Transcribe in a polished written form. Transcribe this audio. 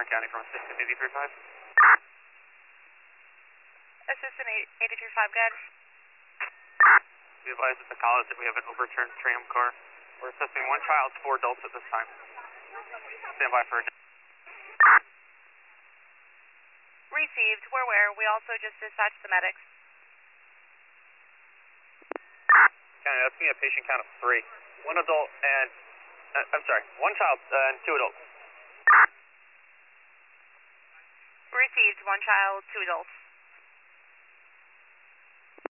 County from Assistant 835. Assistant 835, good. We advise at the college that we have an overturned tram car. We're assessing one child, 4 adults at this time. Stand by for a... Received. We're aware. We also just dispatched the medics. County, that's going to be a patient count of 3. 1 adult and... I'm sorry, 1 child and 2 adults. Received. 1 child, 2 adults.